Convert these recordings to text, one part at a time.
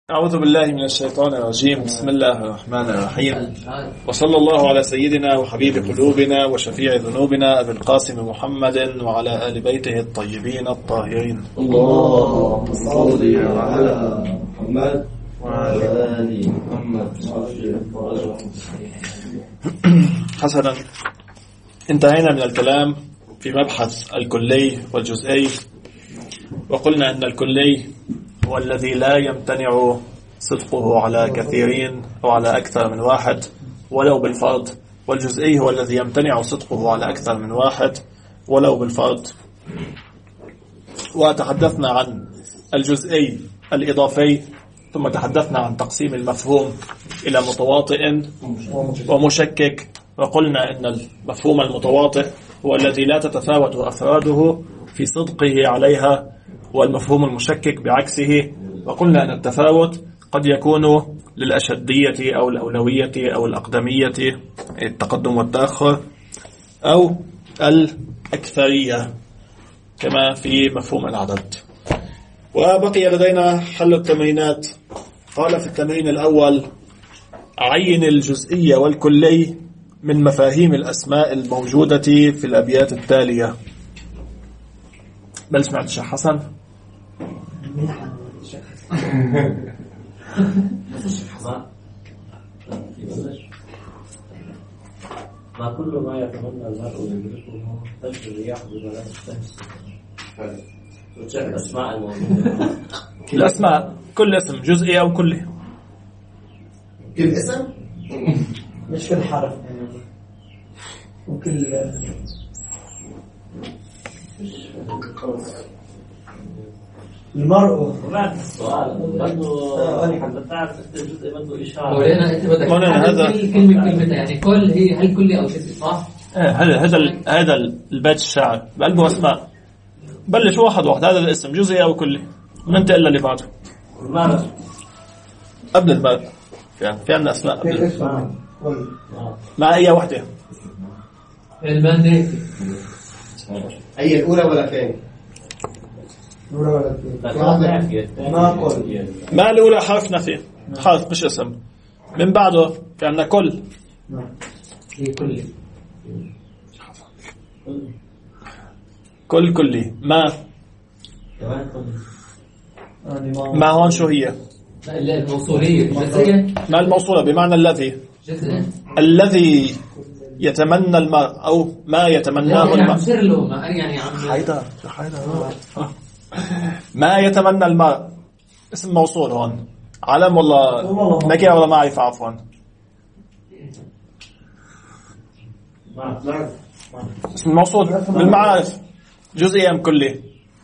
أعوذ بالله من الشيطان الرجيم. بسم الله الرحمن الرحيم، وصلى الله على سيدنا وحبيب قلوبنا وشفيع ذنوبنا أبي القاسم محمد وعلى آل بيته الطيبين الطاهرين. اللهم صل على محمد وعلى آل محمد. حسنا، انتهينا من الكلام في مبحث الكلي والجزئي، وقلنا أن الكلي هو الذي لا يمتنع صدقه على كثيرين أو على أكثر من واحد ولو بالفرض، والجزئي هو الذي يمتنع صدقه على أكثر من واحد ولو بالفرض. وتحدثنا عن الجزئي الإضافي، ثم تحدثنا عن تقسيم المفهوم إلى متواطئ ومشكك، وقلنا أن المفهوم المتواطئ هو الذي لا تتفاوت أفراده في صدقه عليها، والمفهوم المشكك بعكسه. وقلنا أن التفاوت قد يكون للأشدية أو الأولوية أو الأقدمية، التقدم والتأخر، أو الأكثرية كما في مفهوم العدد. وبقي لدينا حل التمرينات. قال في التمرين الأول: عين الجزئي والكلي من مفاهيم الأسماء الموجودة في الأبيات التالية. بل سمعت الشيخ حسن؟ ما كل ما يتمنى المرء يدركه تجري الرياح ببلاء الشمس. الأسماء الموجودة، الأسماء كل اسم جزئي أو كلي. كل اسم مش كل حرف يعني، وكل المرء. وبعد السؤال برضه بتعرف الجزء برضه إشارة. مولانا أنت بدك هذا كلمة يعني كل هي هل كلي أو جزئي صح؟ هذا البيت الشعر بقلبه أسماء. بلش واحد هذا الاسم جزئي أو كلي، وننتقل إلا اللي بعده. قبل المرء يعني في عندنا أسماء قبل ما هي واحدة. المادة أي الأولى ولا الثانية؟ ما الأولى حرف نفي، حرف مش اسم. من بعده في عندنا كل، هي كلي. كلي. ما هون شو هي؟ الموصولية جزئية. ما الموصولة بمعنى الذي، الذي يتمنى المرء أو ما يتمناه المرء. ما يتمنى المرء اسم موصول هون، علم ولا نكرة ولا معرفة؟ عفوا، اسم موصول بالمعارف. جزئي أم كلي؟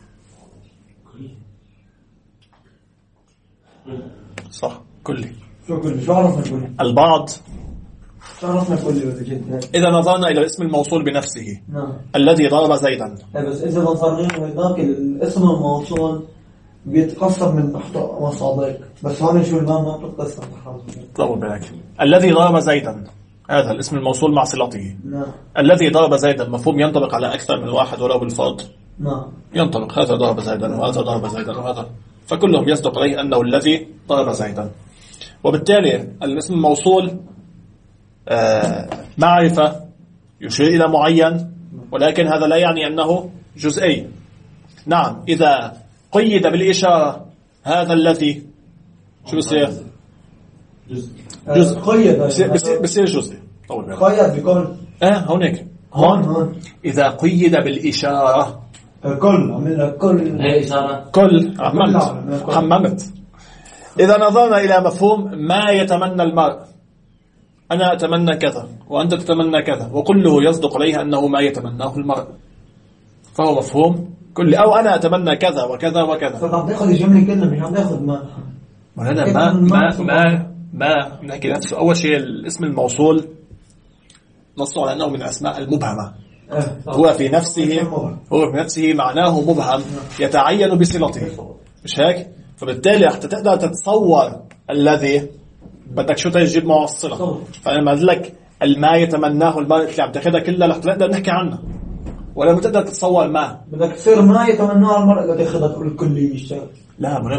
صح، كلي. شو عرفنا كلي؟ البعض. شو عرفنا كلي؟ إذا نظرنا إلى الاسم الموصول بنفسه، نعم، الذي ضرب زيدا. بس إذا نظرنا هناك الاسم الموصول بيتقسم من تحت مصادر، بس هون شو ما بتتقسم تحت. طول بالك. الذي ضرب زيدا هذا الاسم الموصول مع صلته. نعم. الذي ضرب زيدا مفهوم ينطبق على أكثر من واحد ولو بالفرض. نعم. ينطبق هذا ضرب زيدا وهذا ضرب زيدا وهذا، فكلهم يصدق عليه أنه الذي ضرب زيدا. وبالتالي الاسم الموصول معرفة يشير إلى معين، ولكن هذا لا يعني أنه جزئي. نعم، إذا قيد بالإشارة هذا الذي شو بصير؟ جزء. قيد بصير جزء. قيد بكل. هونيك هون إذا قيد بالإشارة كل عملنا كل. هي إشارة كل حممت. إذا نظرنا إلى مفهوم ما يتمنى المرء، أنا أتمنى كذا وأنت تتمنى كذا، وكله يصدق عليه أنه ما يتمناه المرء، فهو مفهوم كل. أو أنا أتمنى كذا وكذا وكذا، فعم تاخذ الجملة كلها، مش عم تاخذ ما نحكي نفسه. أول شيء الاسم الموصول نص على أنه من الأسماء المبهمة. هو في نفسه معناه مبهم يتعين بصلته، مش هيك؟ فبالتالي حتى تقدر تتصور الذي بدك شو تجيب معه الصلة. فأنا قلت لك ما يتمناه المرء اللي عم تاخذها كلها رح نقدر نحكي عنها، ولا بتقدر تتصور ما بدك تصير ما يتمناه المرء اللي تاخذها تقول الكلية يشتغل. لا مهم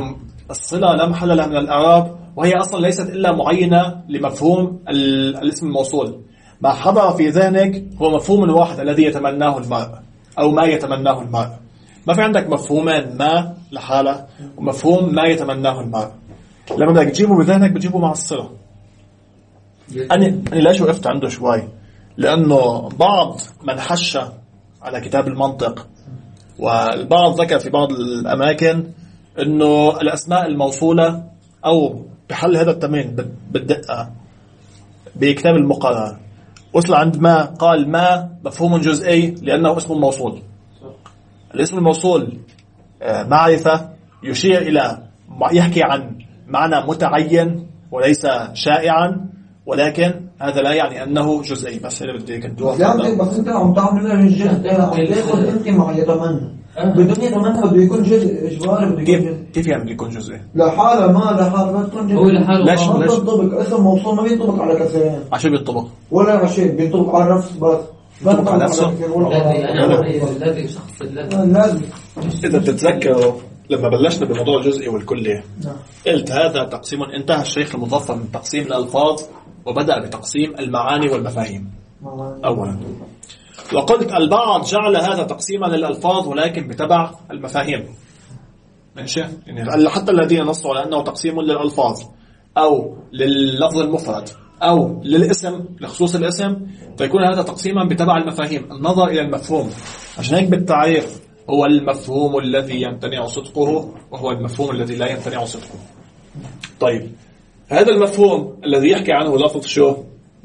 الصلة لا محل لها من الإعراب، وهي أصلا ليست إلا معينة لمفهوم الاسم الموصول. ما حضر في ذهنك هو مفهوم واحد الذي يتمناه المرء أو ما يتمناه المرء. ما في عندك مفهومان، ما لحالة ومفهوم ما يتمناه المرء. لما بدك تجيبه بذهنك بتجيبه مع الصلة. أنا ليش وقفت عنده شوي؟ لأنه بعض من حش على كتاب المنطق والبعض ذكر في بعض الأماكن أنه الأسماء الموصولة أو بحل هذا التمرين بالدقة بكتاب المقرر وصل عند ما قال ما مفهوم جزئي لأنه اسم موصول. الاسم الموصول معرفة يشير إلى يحكي عن معنى متعين وليس شائعا، ولكن هذا لا يعني أنه جزئي. بس اللي بدي كنتوها بس أنت عم تعمل الجزء تاخذ أنت مع يتمنى بدون يتمنى بده يكون جزء إجباري. بده يكون كيف يعني يكون جزئي؟ لحالة ما تكون جزء. هو لحاله ليش بينطبق اسم موصول ما بينطبق على كسرين. عشان بينطبق ولا على شيء بينطبق على نفس بس. بينطبق على نفسه. الذي شخص لازم. إذا تتذكروا لما بلشنا بموضوع الجزئي والكلي قلت هذا تقسيم انتهى الشيخ المظفر من تقسيم الألفاظ وبدأ بتقسيم المعاني والمفاهيم أولا، وقلت البعض جعل هذا تقسيما للألفاظ ولكن بتبع المفاهيم. ماشي، يعني حتى الذين نصوا على أنه تقسيم للألفاظ أو لللفظ المفرد أو للاسم لخصوص الاسم فيكون هذا تقسيما بتبع المفاهيم، النظر إلى المفهوم. عشان هيك بالتعريف هو المفهوم الذي يمتنع صدقه وهو المفهوم الذي لا يمتنع صدقه. طيب هذا المفهوم الذي يحكي عنه لفظ شو؟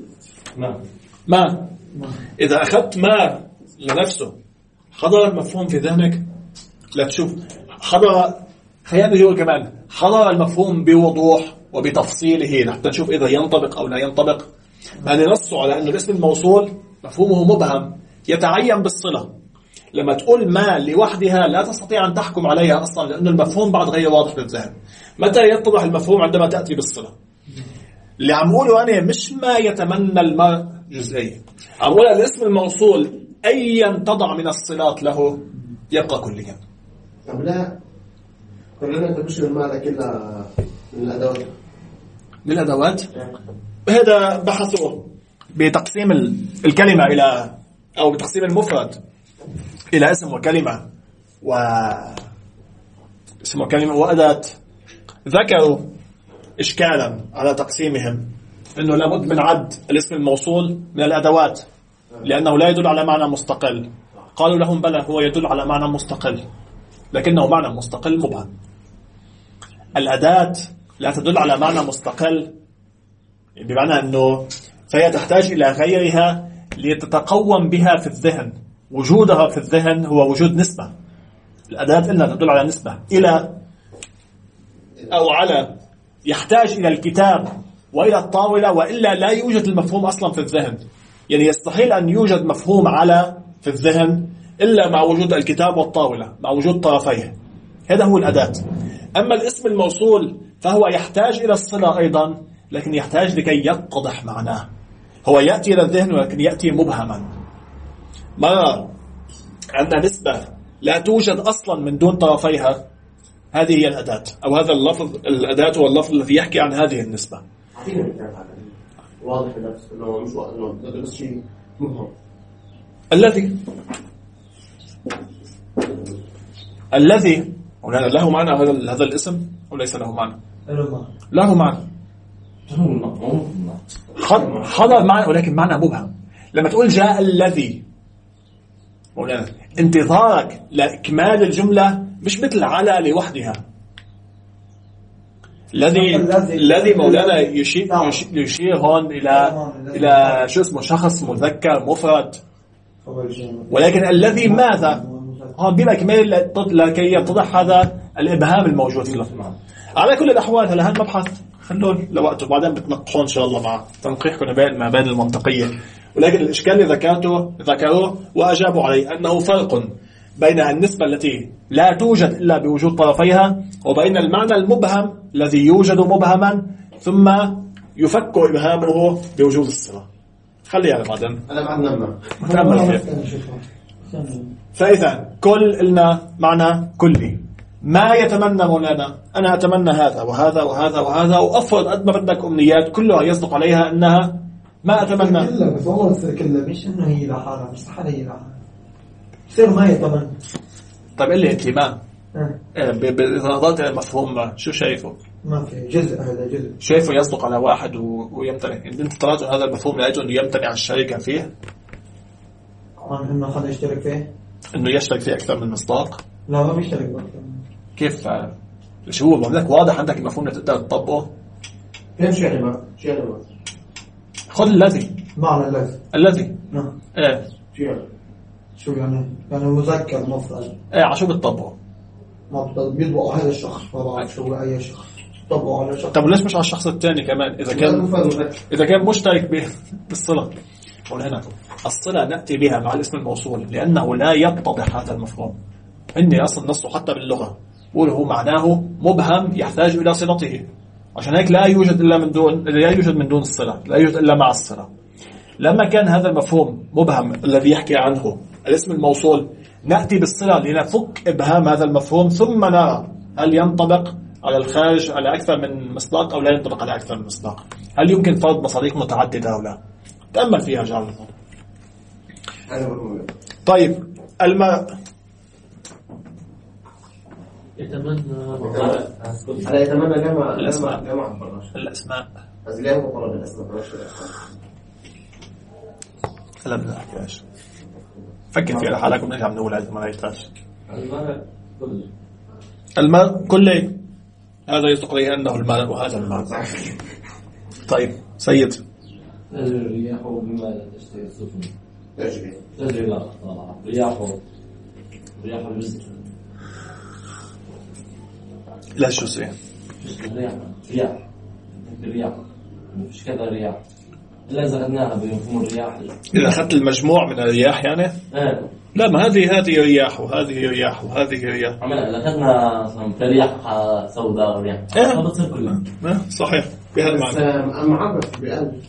ما إذا أخذت ما لنفسه حضر المفهوم في ذهنك؟ لا تشوف حضر خياله هو كمان حضر المفهوم بوضوح وبتفصيله لحتى نشوف إذا ينطبق أو لا ينطبق. يعني نصوا على أن الاسم الموصول مفهومه مبهم يتعين بالصلة. لما تقول ما لوحدها لا تستطيع أن تحكم عليها أصلا لأن المفهوم بعد غير واضح للذهن. متى يتضح المفهوم؟ عندما تأتي بالصلة. اللي عم قوله أنا مش ما يتمنى المرء جزئي، عم قول الاسم الموصول أيا تضع من الصلات له يبقى كليا. طب لا كلنا تبشر المال كلها من الأدوات. من الأدوات هذا بحثوا بتقسيم الكلمة إلى أو بتقسيم المفرد إلى اسم وكلمة اسم وكلمة وأداة. ذكروا إشكالا على تقسيمهم أنه لابد من عد الاسم الموصول من الأدوات لأنه لا يدل على معنى مستقل. قالوا لهم بلى هو يدل على معنى مستقل لكنه معنى مستقل مبهم. الأداة لا تدل على معنى مستقل بمعنى أنه فهي تحتاج إلى غيرها لتتقوم بها في الذهن. وجودها في الذهن هو وجود نسبة. الأداة إلا تدل على نسبة إلى أو على، يحتاج إلى الكتاب وإلى الطاولة وإلا لا يوجد المفهوم أصلا في الذهن. يعني يستحيل أن يوجد مفهوم على في الذهن إلا مع وجود الكتاب والطاولة مع وجود طرفيه. هذا هو الأداة. أما الاسم الموصول فهو يحتاج إلى الصلة أيضا لكن يحتاج لكي يتضح معناه. هو يأتي إلى الذهن ولكن يأتي مبهما. مرة عندنا نسبة لا توجد أصلا من دون طرفيها، هذه هي الأداة أو هذا اللفظ. الأداة هو اللفظ الذي يحكي عن هذه النسبة. واضح بنفس إنه مش إنه بس شيء مبهم. الذي له معنى هذا الاسم وليس له معنى. له معنى حضر معنى ولكن معنى مبهم. لما تقول جاء الذي مولانا انتظارك لإكمال الجملة مش مثل على لوحدها. الذي مولانا يشير هون إلى شو اسمه شخص مذكر مفرد. ولكن الذي ماذا هون بما كمال لكي يتضح هذا الإبهام الموجود في اللفظ. على كل الأحوال هلا هالمبحث خلوه لوقته بعدين بتنقحون إن شاء الله مع تنقيحكم ما بين المنطقية. ولكن الإشكال اللي ذكروه وأجابوا عليه أنه فرق بين النسبة التي لا توجد إلا بوجود طرفيها وبين المعنى المبهم الذي يوجد مبهما ثم يفك إبهامه بوجود الصلة. خليها بعدين أنا بعد نأمل فيه. فإذا كل لنا معنى كلي ما يتمنى مولانا أنا أتمنى هذا وهذا وهذا وهذا، وأفرض قد ما بدك أمنيات كلها يصدق عليها أنها ما أتمنى. كلها بس والله تصير كلها، مش إنه هي لحالها، مش صح هي لحالها، يصير ما يتمنى. طيب اللي أنت ما بإضافات المفهوم شو شايفه؟ ما في جزء، هذا جزء شايفه يصدق على واحد ويمتنع. إن أنت طلعت هذا المفهوم لأجل أنه يمتنع الشركة فيه، إنه خليه يشترك فيه، إنه يشترك فيه أكثر من مصداق. لا ما بيشترك بقى. كيف؟ شو هو بقولك واضح عندك المفهوم اللي تقدر تطبقه. كيف شو يعني ما؟ شو يعني ما؟ خذ الذي معنى الذي نعم. شو يعني؟ شو يعني؟ يعني مذكر مفرد. على شو بتطبقه؟ ما بيطبقوا هذا الشخص، ما بعرف شو أي شخص طبقوا على شخص. طب ليش مش على الشخص الثاني كمان؟ إذا كان مشترك بالصلة. هنا الصلة نأتي بها مع الاسم الموصول لأنه لا يتضح هذا المفهوم. عندي أصل نصه حتى باللغة هو معناه مبهم يحتاج إلى صلته، عشان هيك لا يوجد من دون الصلة، لا يوجد إلا مع الصلة. لما كان هذا المفهوم مبهم الذي يحكي عنه الاسم الموصول، نأتي بالصلة لنفك إبهام هذا المفهوم، ثم نرى هل ينطبق على الخارج على أكثر من مصداق أو لا ينطبق على أكثر من مصداق، هل يمكن فرض مصادق متعددة أو لا. تأمل فيها جعل. طيب الماء يتمنى على يتمنى جمع الأسماء. الأسماء بس ليه هو طلب الأسماء؟ لا ما نحكيش، فكر فيها لحالك ونرجع بنقول هذا ما يحتاج. الماء كله هذا يصدق عليه أنه الماء وهذا الماء. طيب سيد. الرياح بما لا تشتهي السفن تجري لا رياح الرزق. لا شو سي رياح مش كذا رياح إلا إذا أخذناها بمفهوم الرياح. إذا أخذت المجموع من الرياح يعني لا، ما هذه رياح وهذه رياح وهذه رياح. عمل أخذنا رياح سوداء ورياح ما بتصير كلها. صحيح بهذا المعنى. معرف بألف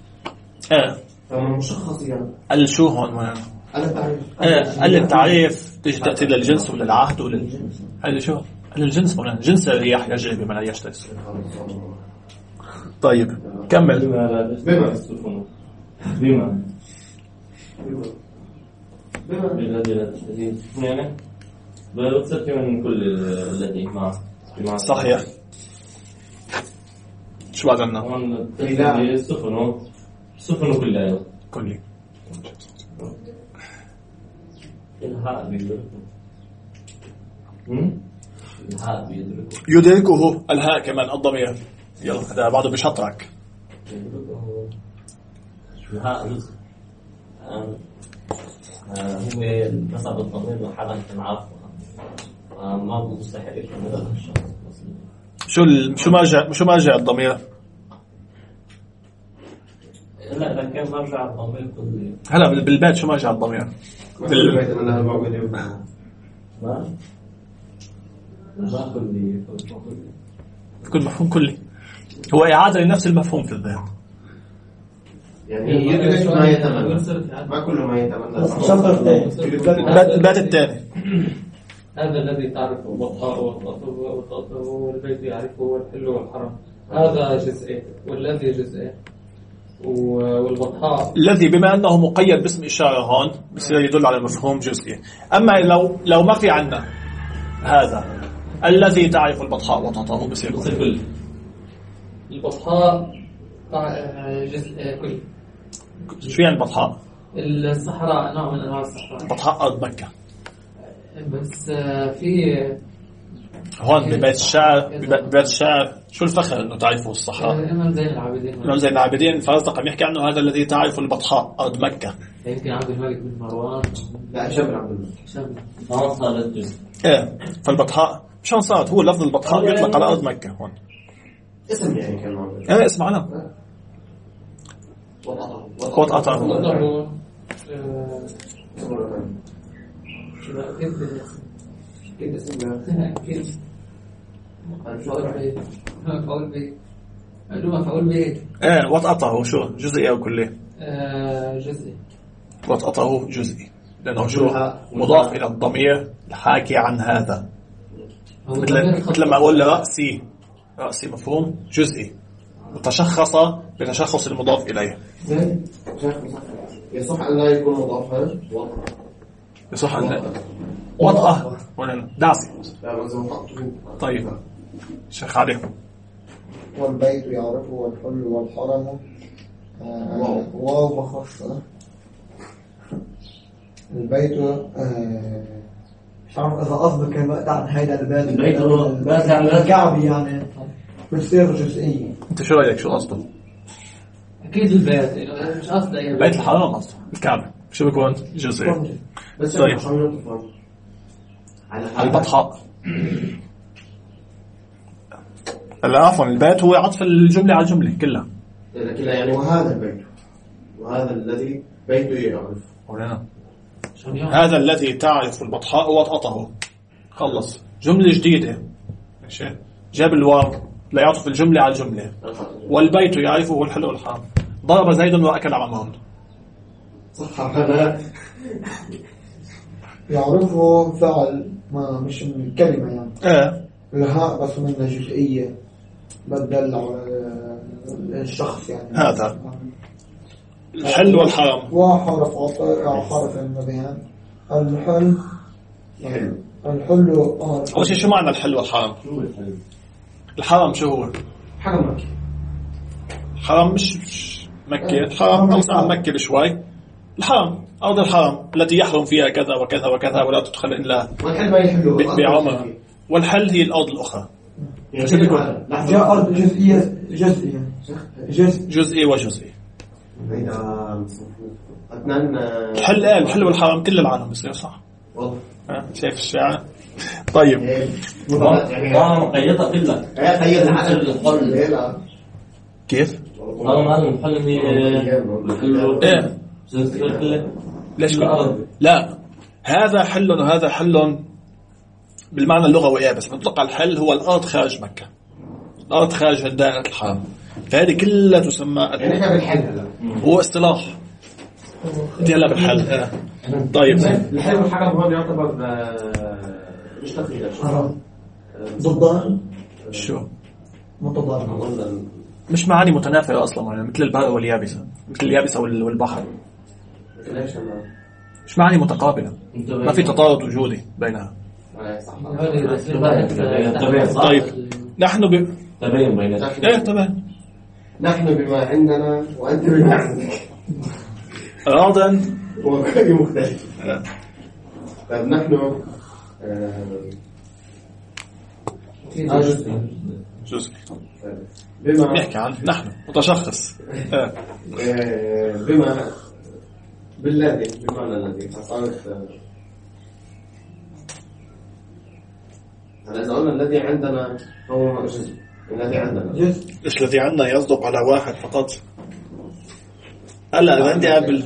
مشخص يعني. شو هون وين؟ التعريف تيجي تأتي للجنس وللعهد وللجنس. هذا شو؟ الجنس ولا جنس الرياح يجري بما لا يشتهي. طيب كمل. بما بالذي لا تشتهي يعني بتصير من كل الذي مع صحيح. شو بعد عنا؟ السفن كلها كلي الهاء يدركه الهاء كمان الضمير. يلا هذا بعده بشطرك. الهاء رزق هو نسب الضمير وحالا تنعرف ما مستحيل يكون شو ما جاء الضمير. لا إذا كان ما رجع الضمير كله. هلا بالبيت شو ما جاء الضمير؟ ما كلي كل مفهوم كلي هو إعادة لنفس المفهوم في الذهن. يعني يدرك ما يتمنى، ما كل ما يتمنى. البيت الثاني هذا الذي تعرفه البطحاء والطاطا والبيت يعرفه والحل والحرم، هذا جزئين والذي جزئين. والبطحاء الذي بما أنه مقيد باسم إشارة هون بصير يدل على مفهوم جزئي. أما لو ما في عنا هذا الذي تعرف البطحاء وطاطا بصير كل. البطحاء جزء كل. شو يعني البطحاء؟ الصحراء نوع من أنواع الصحراء. بطحاء أرض مكة. بس في هون ببيت الشعر شو الفخر إنه تعرفه الصحراء؟ إمام زين العابدين. إمام زين العابدين فرزق عم يحكي عنه هذا الذي تعرف البطحاء أرض مكة. يمكن عبد الملك بن مروان. لا شبل عبد الملك. ما صارت جزء. فالبطحاء شلون صارت؟ هو لفظ البطحاء يطلق على أرض مكة هون. اسم يعني كان موجود. اسم علم. وطأطه. كيف اسمه؟ كيف؟ فعول به. معلومة فعول به. وطأطه شو جزئي أو كلي؟ جزئي. وطأطه جزئي لأنه شو مضاف إلى الضمير الحاكي عن هذا. مثل ما أقول رأسي مفهوم جزئي، وتشخص بتشخص المضاف إليه. يصح أن لا يكون مضافا. يصح أن وطأة داس. طيب شيخ علي. والبيت يعرفه والحل والحرم واو مخصصة. البيت مش عارف إذا قصدك عن هيدا البيت الكعبي يعني بتصير جزئية. أنت شو رأيك؟ شو قصده؟ أكيد البيت مش قصده بيت الحرام قصده الكعبة شو بيكون جزئي. طيب على البطحاء. لا عفوا البيت هو عطف الجملة على الجملة كلها يعني وهذا البيت وهذا الذي بيته يعرف. هذا الذي تعرف البطحاء وطأته. خلص جملة جديدة ماشي. جاب الواو لا يعطف الجملة على الجملة. والبيت يعرفه والحل والحرام. ضرب زيد وأكل عمهم. صح هذا يعرفه فعل ما مش من الكلمة يعني. الهاء بس منها جزئية بدل على الشخص يعني. هذا الحل والحرام. وحرف عطاء حرف النبيان. الحل أول شيء شو معنى الحل والحرام؟ الحرام شو هو؟ حرم مكي. الحرام مش مكة. الحرام أوسع عن مكة بشوي. الحرام أرض الحرام التي يحرم فيها كذا وكذا وكذا ولا تدخل إلا بعمر. والحل هي الأرض الأخرى. جاء أرض جزئي وجزئي. الحل والحرام كل العالم بصير صح. شايف الشاعر. طيب مقيدة كلها هي الحل. كيف؟ ليش لا هذا حل وهذا حل بالمعنى اللغوي بس مطلق الحل هو الأرض خارج مكة. الأرض خارج دائرة الحرم. فهذه كلها تسمى بالحل. هو اصطلاح هلا بالحل. طيب الحل والحرم هو يعتبر مش تقليد ضدان. شو متضارب مش معاني متنافرة أصلا يعني مثل البحر واليابسة مثل اليابسة والبحر مش معاني متقابلة ما في تطارد وجودي بينها. طيب نحن تبين بيننا تمام. نحن بما عندنا وأنت بما عندك راضا وكل مختلف. طيب نحن جزء بما نحكي عن نحن متشخص بما بالذي بمعنى الذي فصارت إذا قلنا الذي عندنا هو جزء. الذي عندنا إيش الذي عندنا يصدق على واحد فقط. ألا عندي قبل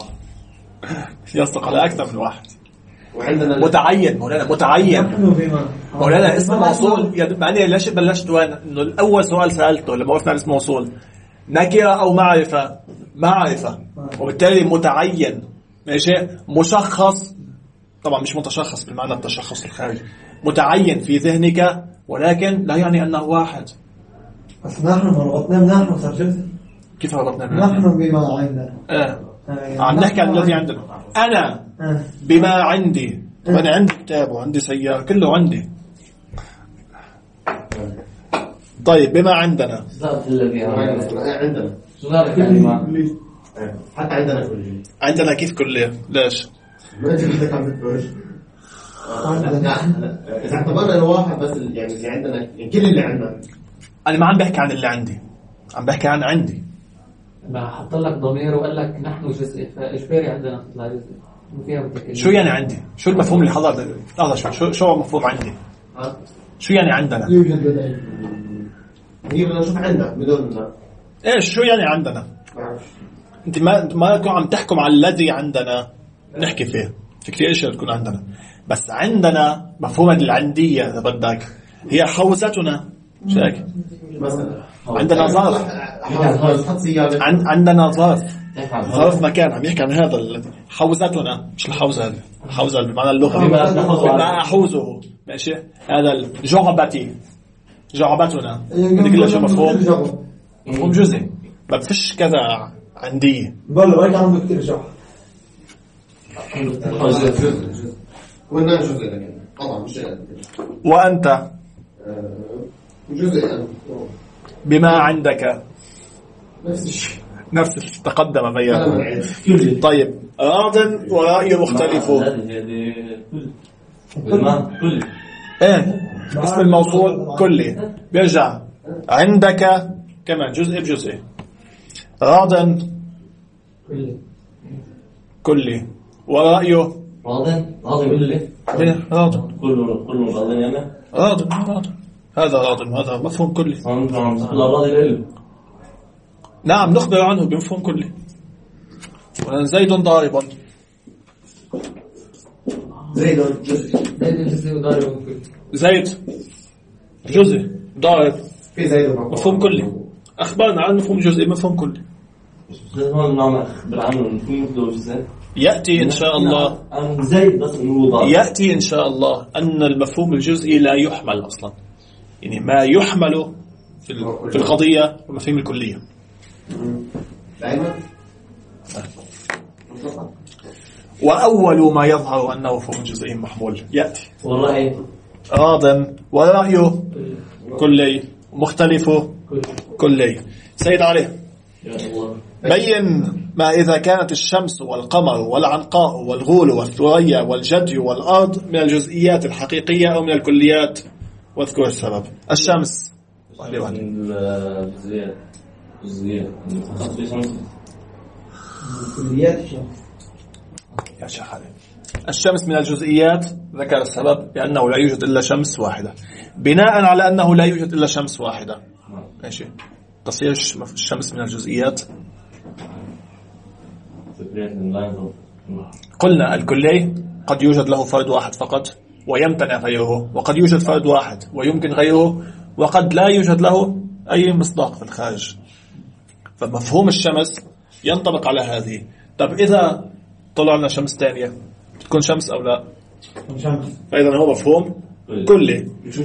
يصدق على أكثر من واحد. وعندنا متعين مولانا اسم موصول يعني ليش بلشت وين إنه الأول سؤال سألته لما وقفنا على اسم موصول نكرة أو معرفة وبالتالي متعين ماشي. مشخص طبعا مش متشخص بالمعنى التشخص الخارجي. متعين في ذهنك ولكن لا يعني أنه واحد. بس نحن ربطنا نحن صار جزء. كيف ربطنا نحن بما عندنا عم نحكي عن الذي عندنا. أنا بما عندي. أنا عندي كتاب وعندي سيارة كله عندي. طيب بما عندنا عندنا حتى عندنا كلية. عندنا كيف كلية ليش؟ ما أنت بدك عم تقول إذا اعتبرنا الواحد بس يعني اللي عندنا يعني كل اللي عندنا. أنا ما عم بحكي عن اللي عندي عم بحكي عن عندي. ما حط لك ضمير وقال لك نحن جزء فإجباري عندنا تطلع جزء فيها متكلم. شو يعني عندي؟ شو المفهوم اللي حضر هذا شو مفهوم عندي؟ شو يعني عندنا؟ يوجد بدأي هي بدنا نشوف عندنا بدون إيش شو يعني عندنا؟ أنت ما تكون عم تحكم على الذي عندنا نحكي فيه في كثير أشياء تكون عندنا بس عندنا مفهوم العندية إذا بدك هي حوزتنا شايف مثلا عندنا ظرف عندنا ظرف ظرف مكان. عم يحكي عن هذا حوزتنا، مش الحوزة هذه، الحوزة بمعنى اللغة بما أحوزه. ماشي. هذا الجعبتي، جعبتنا هذه كلها شيء مفهوم جزئي. ما بفش كذا عندي والله ما عنده كثير جعب. قلنا جزء لكن طبعا مش وأنت جزء بما عندك نفس الشيء تقدم بيانه. طيب راض ورأي مختلف. ايه اسم الموصول كلي بيرجع عندك كمان جزء بجزء. راض كلي ورأيه راض كلي. ايه راض كله راض يعني راض. هذا راض وهذا مفهوم كلي. نعم نخبر عنه بمفهوم كلي. زيد ضارب. زيد جزء ضارب كلي. زيد جزء ضارب في زيد مفهوم كلي. أخبرنا عن مفهوم جزئي مفهوم كلي. يأتي إن شاء الله أن المفهوم الجزئي لا يحمل أصلا، يعني ما يحمل في القضية المفهوم الكلية. وأول ما يظهر أنه مفهوم جزئي محمول يأتي والله راض ورأيه كلي مختلف كلي. سيد عليه بين ما إذا كانت الشمس والقمر والعنقاء والغول والثريا والجدي والأرض من الجزئيات الحقيقية أو من الكليات، واذكر السبب. الشمس يا شيخ علي الشمس من الجزئيات، ذكر السبب بأنه لا يوجد إلا شمس واحدة، بناء على أنه لا يوجد إلا شمس واحدة. ماشي. تصير الشمس من الجزئيات. قلنا الكلي قد يوجد له فرد واحد فقط ويمتنع غيره، وقد يوجد فرد واحد ويمكن غيره، وقد لا يوجد له أي مصداق في الخارج. فمفهوم الشمس ينطبق على هذه. طب إذا طلع لنا شمس ثانية تكون شمس أو لا؟ فإذا هو مفهوم كلي.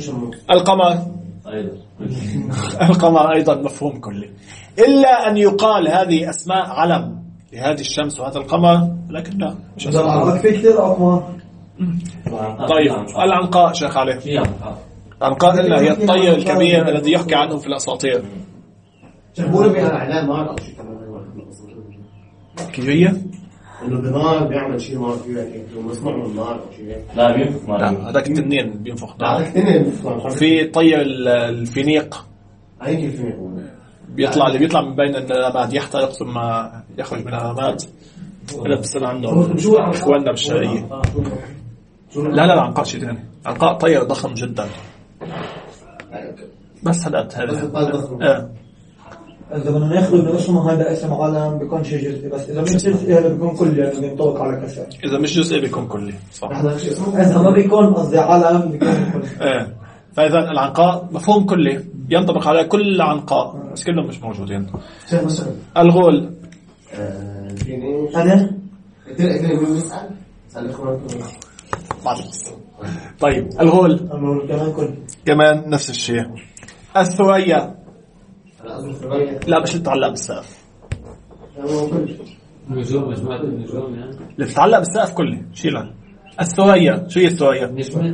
القمر أيضا مفهوم كلي، إلا أن يقال هذه أسماء علم لهذه الشمس وهذا القمر، لكن لا مش أسماء. طيب العنقاء شيخ عليه. العنقاء إلا هي الطير الكبير الذي يحكي عنه في الأساطير. كيف هي؟ إنه بنار بيعمل شيء نار فيه، مسموع من النار أو شيء. لا بينفخ نار. لا هذاك التنين بينفخ نار. هذاك التنين بينفخ. في طير الفينيق. هيك الفينيق. بيطلع اللي بيطلع من بين النمات يحترق ثم يخرج من النمات. هذا بتصير عنده إخواننا بالشرقية. لا عنقاء شيء ثاني. عنقاء طير ضخم جدا. بس هذا إذا بدنا ناخذ من اسمه هذا اسم عالم بيكون شيء جزئي، بس إذا مش جزئي هذا بيكون كلي، يعني بينطبق على كسر. إذا مش جزئي بيكون كلي. صح. إذا ما بيكون قصدي عالم بيكون كلي. فإذا العنقاء مفهوم كلي ينطبق على كل عنقاء، بس كلهم مش موجودين. الغول. أنا. طيب الغول كمان كلي. كمان نفس الشيء. الثريا لا مش تتعلق بالسقف. نجوم مجموعة النجوم يعني اللي بتتعلق بالسقف كله شيلها. الثريا شو هي الثريا؟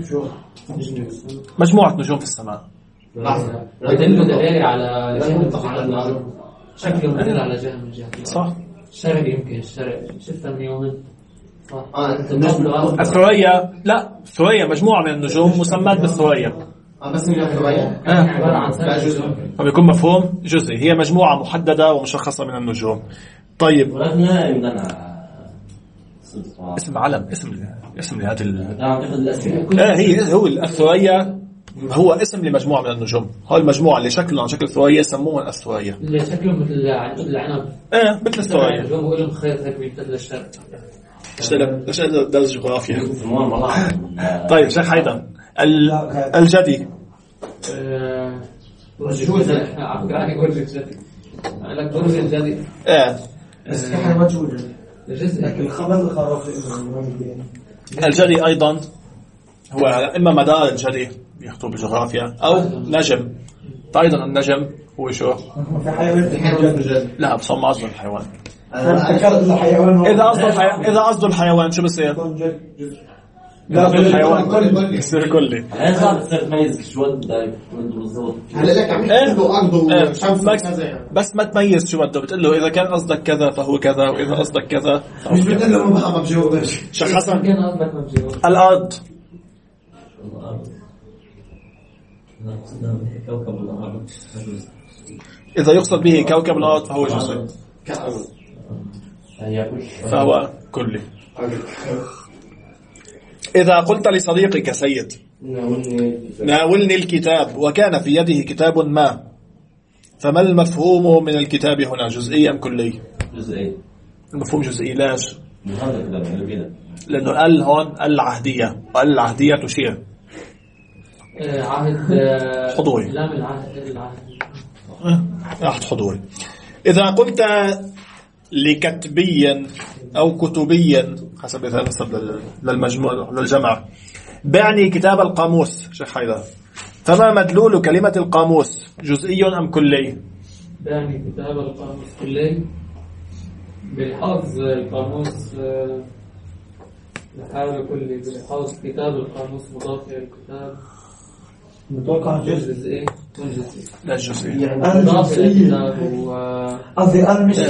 مجموعة نجوم في السماء. يدل دلالة على جهة شكله مدل على جهة من جهة. صح. الشرق يمكن الشرق شفتها من يومين. صح. الثريا لا الثريا مجموعة من النجوم مسمات بالثريا. بس عبارة عن جزء. فبيكون مفهوم جزئي، هي مجموعة محددة ومشخصة من النجوم. طيب اسم علم اسم لهذه هي هو الثريا، هو اسم لمجموعة من النجوم. هاي المجموعة اللي شكلها شكل الثريا يسموها الثريا. اللي شكله مثل العنب. مثل الثريا. النجوم ولهم خيط هيك بيمتد للشرق. ايش درس جغرافيا. طيب شيخ حيدر الجدي. شو ده؟ عم يقول لك جدي. لك برج الجدي. بس في حيوانات موجودة الجزء لكن الخبر الخرافي الجدي أيضا هو إما مدار الجدي يخطو بالجغرافيا أو نجم. فأيضا النجم هو شو؟ في حيوان لا بصمم أصدر الحيوان. إذا أصدر الحيوان شو بصير؟ لا الحيوان يصير كلي. يعني صعب تصير تميز شو بده بالضبط. هلا لك عم يحكي بس ما تميز شو بده، بتقول له إذا كان قصدك كذا فهو كذا، وإذا قصدك كذا مش بتقول له ما بجاوبش. شيخ حسن كان قصدك ما بجاوب. الأرض كوكب الأرض إذا يقصد به كوكب الأرض فهو جزء، فهو كلي. إذا قلت لصديقك سيد ناولني الكتاب وكان في يده كتاب ما، فما المفهوم من الكتاب هنا؟ جزئي أم كلي؟ جزئي. المفهوم جزئي. لاش؟ لأنه ال هون العهدية، والعهدية تشير عهد حضوري. لام العهد عهد حضوري. إذا قلت لكتبي أو كتبي حسب إذا نسب للمجموع للجمع بعني كتاب القاموس شيخ حيدر، فما مدلول كلمة القاموس؟ جزئي أم كلي؟ بعني كتاب القاموس كلي. بالحفظ القاموس لحاله كلي، بالحفظ كتاب القاموس مضاف إلى الكتاب متوقع جزئي. لا جزئي يعني مضاف إلى الكتاب قصدي أنا مش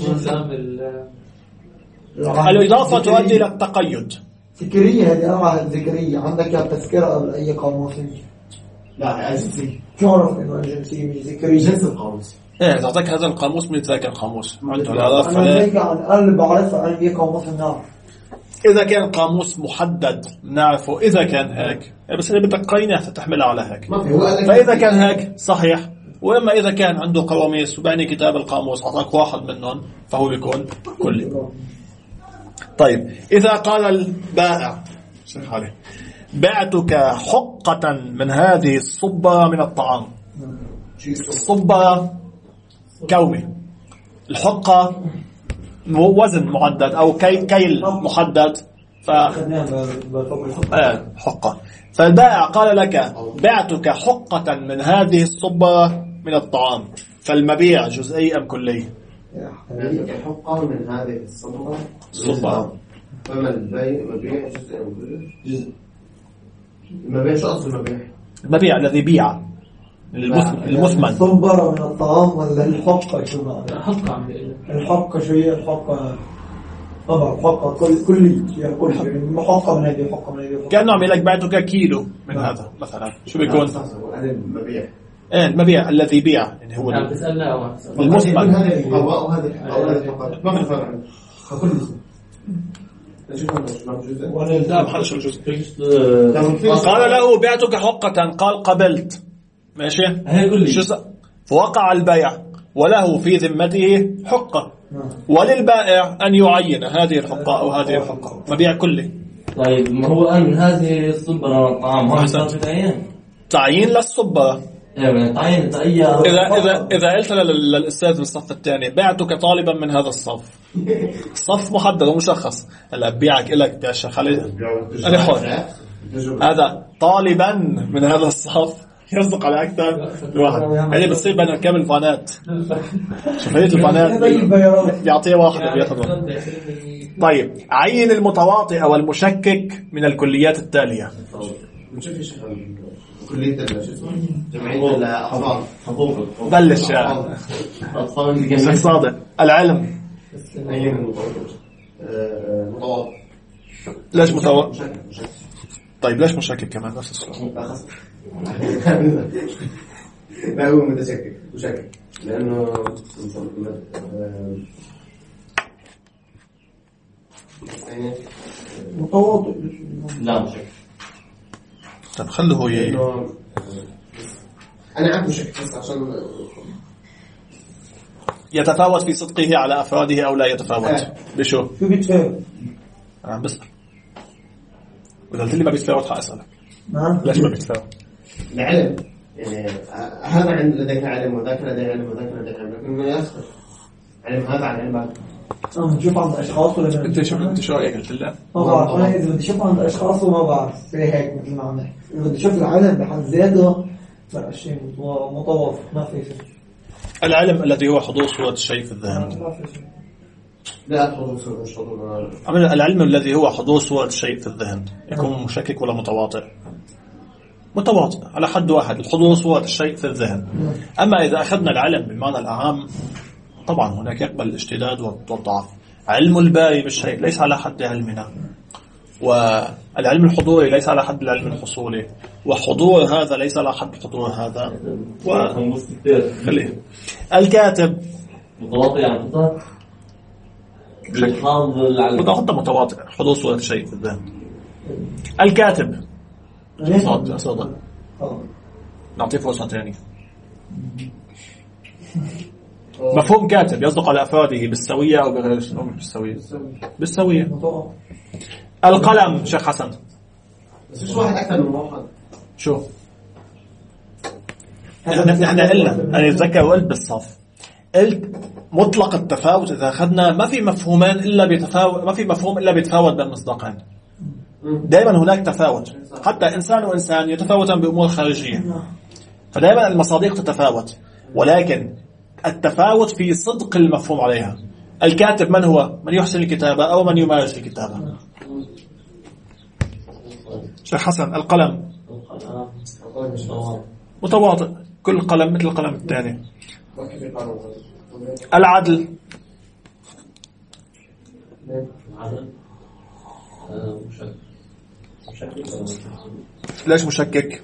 الإضافة تؤدي إلى التقيد. ذكرية هذه أرى ذكرية. عندك تذكرة قبل أي قاموس؟ لا أجنسي. تعرف إنه أجنسي مش ذكرية. جنس القاموس. تعطيك هذا القاموس من ذاك القاموس. أنا ذيك عن قلب بعرفه عن أي قاموس النار. إذا كان قاموس محدد نعرفه إذا كان هيك، بس اللي بدك قينة تحملها على هيك. فإذا كان هيك صحيح، وإما إذا كان عنده قواميس وبعني كتاب القاموس أعطاك واحد منهم فهو بيكون كلي. طيب إذا قال البائع شيخ علي بعتك حقة من هذه الصبة من الطعام. الصبة كومي، الحقة وزن محدد أو كيل محدد، حقة. فالبائع قال لك بعتك حقة من هذه الصبة من الطعام، فالمبيع جزئي أم كلي؟ حقة من هذه الصبة. فما المبيع جزئي أم كلي؟ جزء. المبيع شو أصل المبيع؟ المبيع الذي بيع المثمن. صبرة من الطعام ولا الحقة؟ شو معنى الحقة؟ شو هي الحقة؟ طبعا حقة كلي يعني كل شيء. حقة من هذه حقة من هذه. كأنه عم لك بعتك كيلو من هذا مثلا، شو بيكون؟ هذا المبيع. المبيع الذي بيع يعني هو المثمن. هذه أو هذه الحقة ما في فرق. قال له بعتك حقة، قال قبلت، ماشي. فوقع البيع وله في ذمته حقة، وللبائع أن يعين هذه الحقة أو هذه الحقة، مبيع كلي. طيب ما هو أن هذه الصبرة الطعام هذا تعيين للصبرة. إذا قلت للأستاذ بالصف الثاني بعتك طالبا من هذا الصف، صف محدد ومشخص، هلا بيعك إلك يا شيخ علي أنا حر، هذا طالبا من هذا الصف يصدق على أكثر واحد. يعني بتصير بين كم الفانات، شوفية الفانات يعطيه واحد بياخذ واحد. طيب عين المتواطئ والمشكك من الكليات التالية. كلية جمعية الأطفال بلش يا شيخ صادق. العلم متواطئ. ليش متواطئ؟ طيب ليش مشكك كمان نفس السؤال؟ لا هو متشكك لأنه متواضع. لا مشكك. طب خليه هو أنا عم مشكك بس عشان يتفاوت في صدقه على أفراده أو لا يتفاوت. بشو بيتفاوت؟ أنا بسأل، وإذا قلت لي ما بيتفاوت حأسألك ليش ما بيتفاوت؟ العلم يعني هذا عند لديك علم وذاك لديه علم وذاك لديه علم، لكن ما يختلف علم هذا عن علم هذا. نشوف عند اشخاص ولا انت شو رايك؟ قلت له ما بعرف. انا اذا بدي اشوف عند اشخاص وما بعرف في هيك مثل ما عم نحكي. اذا بدي اشوف العلم بحد ذاته لا شيء متوافق، ما في شيء. العلم الذي هو حضور صورة الشيء في الذهن. ما في شيء. لا حضور مش حضور. العلم الذي هو حضور صورة الشيء في الذهن يكون مشكك ولا متواطئ؟ متواطئ على حد واحد، الحضور صورة الشيء في الذهن. أما إذا أخذنا العلم بالمعنى الأعام طبعا هناك يقبل الاشتداد والضعف. علم الباري بالشيء ليس على حد علمنا، والعلم الحضوري ليس على حد العلم الحصولي، وحضور هذا ليس على حد حضور هذا. خليه الكاتب متواطئ يعني متواطئ متواطئ حضور صورة الشيء في الذهن. الكاتب صوت نعطيه فرصة ثانية. مفهوم كاتب يصدق على أفراده بالسوية أو بغير بالسوية؟ بالسوية. القلم شيخ حسن بس مش واحد أكثر من واحد. شو احنا قلنا، أنا أتذكر وقلت بالصف، قلت مطلق التفاوت إذا أخذنا ما في مفهومان إلا بيتفاوت، ما في مفهوم إلا بيتفاوت بين مصداقين. دائما هناك تفاوت، حتى إنسان وإنسان يتفاوتان بأمور خارجية، فدائما المصادق تتفاوت، ولكن التفاوت في صدق المفهوم عليها. الكاتب من هو؟ من يحسن الكتابة أو من يمارس الكتابة. شيخ حسن القلم متواطئ، كل قلم مثل القلم الثاني. العدل ليش مشكك؟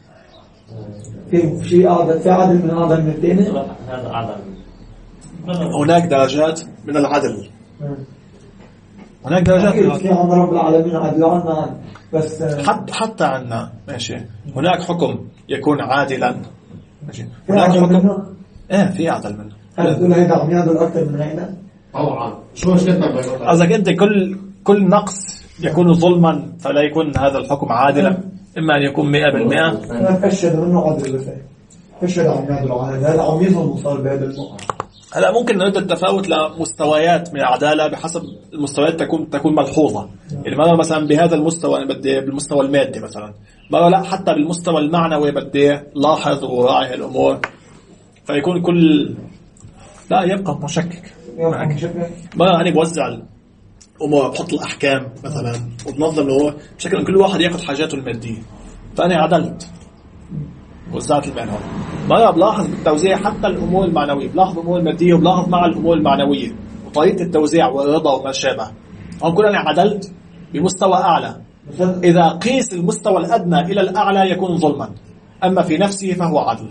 في عدل من عدل من الثاني. هناك درجات من العدل. هناك درجات من العدل. عن رب العالمين عدل عنا، بس حتى عنا ماشي. هناك حكم يكون عادلا ماشي. هناك حكم في عدل منه. هل تقول هيدا عم يعدل أكثر من هيدا؟ طبعا. شو مشكلتنا بهذا؟ قصدك أنت كل نقص يكون ظلما فلا يكون هذا الحكم عادلا، إما أن يكون 100%. أنا فشل منه عدل بس فشل عم يعدل عادل، هذا عم يظلم وصار بهذا الموضوع. هلا ممكن نرد التفاوت لمستويات من العدالة بحسب المستويات تكون ملحوظة. يعني مرة مثلا بهذا المستوى أنا بدي بالمستوى المادي مثلا، مرة لا حتى بالمستوى المعنوي بدي لاحظ وراعي الأمور، فيكون كل لا يبقى مشكك. مرة أنا بوزع الأمور، بحط الأحكام مثلا وبنظم الأمور بشكل أن كل واحد يأخذ حاجاته المادية، فأنا عدلت وزعت بينهم. مرة بلاحظ بالتوزيع حتى الأمور المعنوية، بلاحظ الأمور المادية وبلاحظ مع الأمور المعنوية وطريقة التوزيع والرضا وما شابه. هم كل أنا عدلت بمستوى أعلى. إذا قيس المستوى الأدنى إلى الأعلى يكون ظلما، أما في نفسه فهو عدل.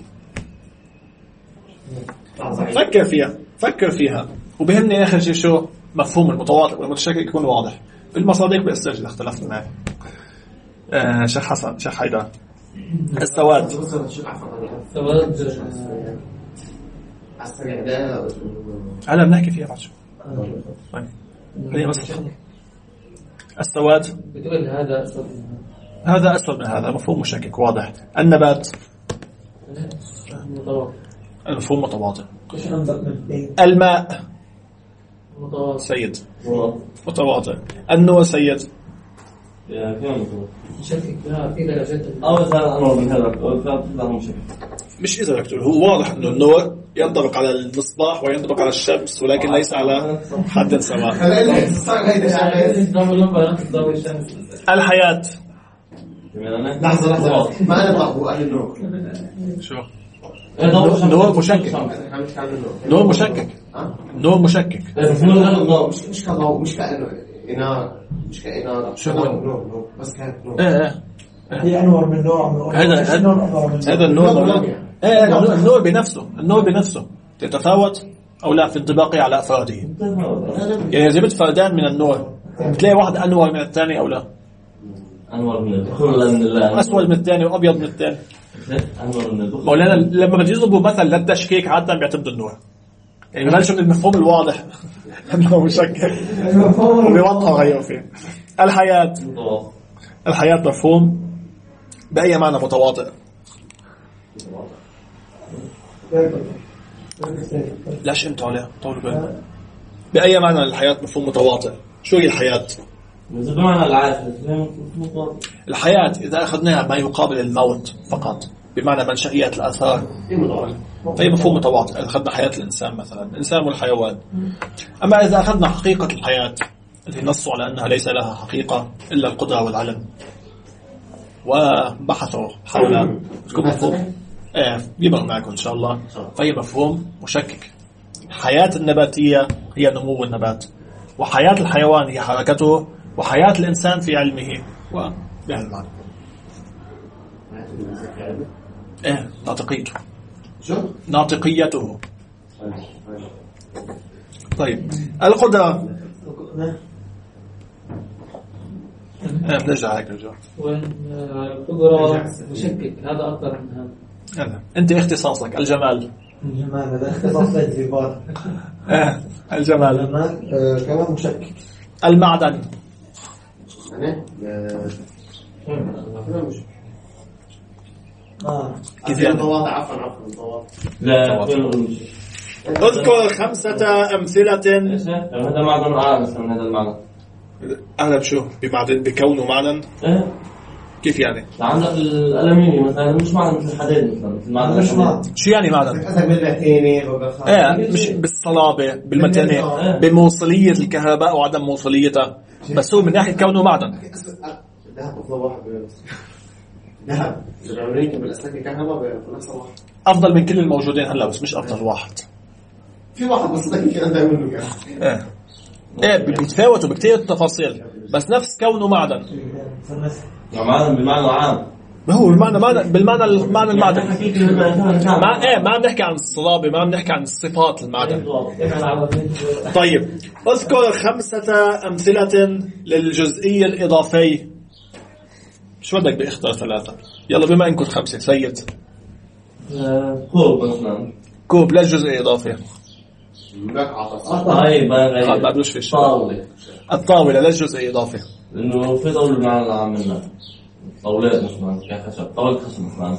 فكر فيها. وبهمني آخر شيء شو مفهوم المتواطئ والمتشكك يكون واضح. في المصادق بأستجل اختلفنا معي. شيخ حسن شيخ حيدر السواد هلا بنحكي فيها بعد شو. طيب بس السواد بتقول هذا أسود من هذا، مفهوم مشكك واضح. النبات المفهوم متواطئ. الماء سيد متواطئ. النور سيد مشكك. في درجات مش إذا بكتب، هو واضح إنه النور ينطبق على المصباح وينطبق على الشمس، ولكن ليس على حد سواء. الحياة لحظة ما أنا بقول النور شو نور مشكك. نور مشكك. نور مشكك. مش كضوء، مش كإنارة، مش كإنارة. شو نور بس كانت نور. هي أنور من نور. هذا النور. النور بنفسه. النور بنفسه تتفاوت أو لا في انطباقه على أفراده. يعني إذا جبت فردان من النور بتلاقي واحد أنور من الثاني أو لا؟ أنور من الدخول، أسود من الثاني وأبيض من الثاني. أنور من الدخول. مولانا لما بيجيبوا مثل للتشكيك عادة بيعتمدوا النور، يعني ببلشوا من المفهوم الواضح أنه مشكك وبيوضحوا غيروا فيه. الحياة مفهوم بأي معنى متواطئ. ليش انتوا عليه طولوا بالكم؟ بأي معنى الحياة مفهوم متواطئ؟ شو هي الحياة؟ بمعنى العاش. الحياة إذا أخذناها ما يقابل الموت فقط بمعنى منشئية الآثار فهي مفهوم متواطئ. إذا أخذنا حياة الإنسان مثلا الإنسان والحيوان. أما إذا أخذنا حقيقة الحياة التي نصوا على أنها ليس لها حقيقة إلا القدرة والعلم وبحثوا حول مفهوم يبقى معكم إن شاء الله. فهي مفهوم مشكك. الحياة النباتية هي نمو النبات، وحياة الحيوان هي حركته، وحياة الإنسان في علمه وبهذا المعنى. ناطقيته. ناطقيته. طيب القدرة نرجع هيك رجع. والقدرة مشكك هذا أكثر من هذا. أنت اختصاصك الجمال. الجمال هذا اختصاص الجبار. الجمال كمان مشكك. المعدن. كيف عفوا لا اذكر 5 أمثلة. هذا معدن مثلا هذا المعدن. أنا بشو بمعدن بكونه معدن. كيف يعني؟ عندك الألمنيوم مثلا مش معدن مثل الحديد مثلا معدن مش معدن. شو يعني معدن؟ مش بالصلابة بالمتانة بموصلية الكهرباء وعدم موصليتها، بس هو من ناحية كونه معدن. الذهب أفضل واحد ذهب الأمريكي بالأسلاك الكهرباء بنفس الواحد أفضل من كل الموجودين هلا، بس مش أفضل واحد. في واحد بس لكن كده أنت منه كده. بيتفاوتوا بكتير التفاصيل، بس نفس كونه معدن. معدن بمعنى عام. هو بالمعنى المعدن. ما عم نحكي عن الصلابة، ما عم نحكي عن الصفات المعدن. طيب اذكر 5 أمثلة للجزئية الإضافية. شو بدك باختار 3؟ يلا بما انكم 5 سيد. كوب مثلا. كوب لا جزئية إضافية. طيب ما بقبلوش فيش. الطاولة لا جزئية إضافية. إنه في طاولة بمعنى العام منها. طاولات مثلا كخشب، طاولة خشب مثلا.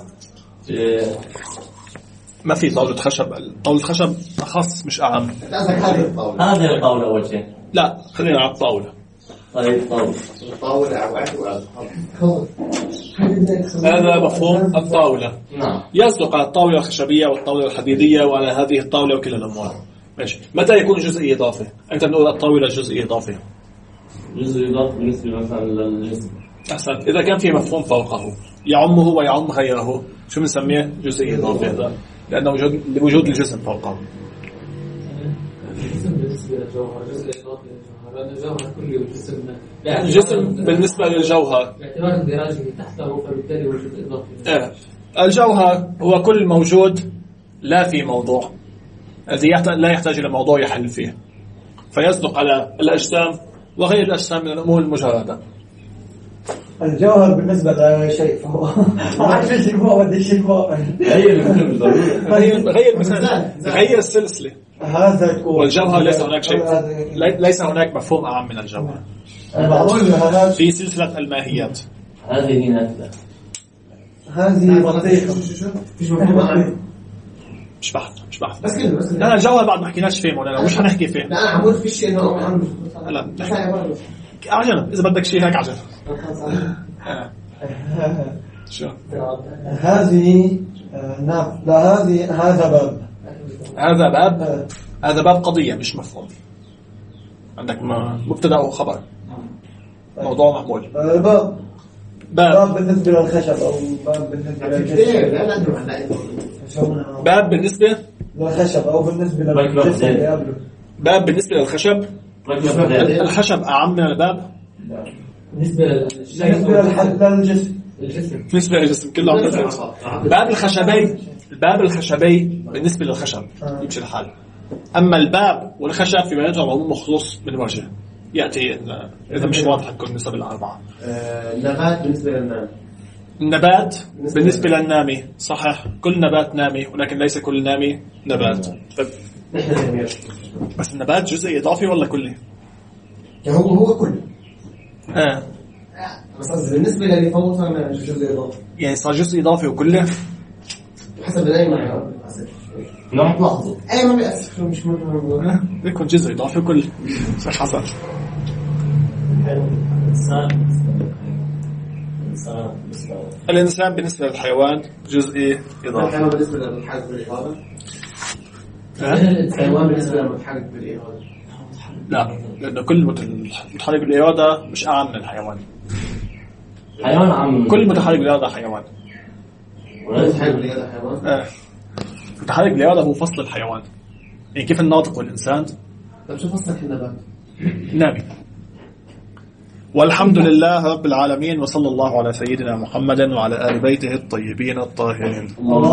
ما في طاولة خشب. طاولة خشب أخص مش أعم. هذه الطاولة أول شيء. لا خلينا على الطاولة. طيب طاولة هذا مفهوم الطاولة. نعم. يصدق على الطاولة الخشبية والطاولة الحديدية وعلى هذه الطاولة وكل الأموال. ماشي. متى يكون جزئي إضافي؟ أنت بنقول الطاولة جزئي إضافي. جزء إضافي بالنسبة مثلا للجسم. أحسن. إذا كان في مفهوم فوقه يعمه ويعم غيره شو بنسميه؟ جزئي إضافي. هذا لأنه وجود الجسم فوقه. الجسم بالنسبة للجوهر جزء إضافي للجوهر، لأن الجوهر كله الجسم. الجسم بالنسبة للجوهر باعتبار اندراجه تحته فبالتالي هو جزء إضافي. الجوهر هو كل موجود لا في موضوع الذي لا يحتاج إلى موضوع يحل فيه، فيصدق على الأجسام وغير الأجسام من الأمور المجردة. الجوهر بالنسبة لشيء فهو ما في شيء فوق ودي شيء فوق. غير مثلا غير السلسلة. هذا والجوهر ليس هناك شيء، ليس هناك مفهوم أعم من الجوهر. في سلسلة الماهيات. هذه نافذة. هذه بطيخة. مش بحث بس كده لا الجوهر بعد ما حكيناش فيه مولانا، مش هنحكي فيه. لا أنا عمود في شيء إنه لا عجنة إذا بدك شيء هيك عجنة. شو هذه نعم. لا هذا باب قضية مش مفهوم. عندك مبتدأ وخبر، موضوع محمول. باب بالنسبة للخشب أو باب بالنسبة باب بالنسبة للخشب أو بالنسبة للجسم. باب بالنسبة للخشب. الخشب أعم من الباب بالنسبة للجسم. بالنسبة للجسم كله. الباب الخشبي بالنسبة للخشب يمشي الحال. أما الباب والخشب في بيناتهم عموم مخصوص من وجه يأتي إذا مش واضح تكون نسب الأربعة. النبات بالنسبة للنامي. النبات بالنسبة للنامي صحيح، كل نبات نامي ولكن ليس كل نامي نبات. بس النبات جزء إضافي ولا كلي؟ هو كله. بس بالنسبة للي فوق صار جزء إضافي. يعني صار جزء إضافي وكله حسب الأي معنى. نوع تلاحظه اي ما بيأثر مش مرة بيكون جزء إضافي كل حصل. الإنسان بالنسبة للحيوان جزئي إضافي. الحيوان بالنسبة للمتحرك بالإرادة. الحيوان بالنسبة للمتحرك بالإرادة. لا، لأنه كل متحرك بالإرادة مش أعم من الحيوان. حيوان عام. كل متحرك بالإرادة حيوان. متحرك بالإرادة حيوان. متحرك بالإرادة هو فصل الحيوان. يعني كيف الناطق والإنسان. طيب شو فصل النبات؟ نامي. والحمد لله رب العالمين، وصلى الله على سيدنا محمد وعلى آل بيته الطيبين الطاهرين.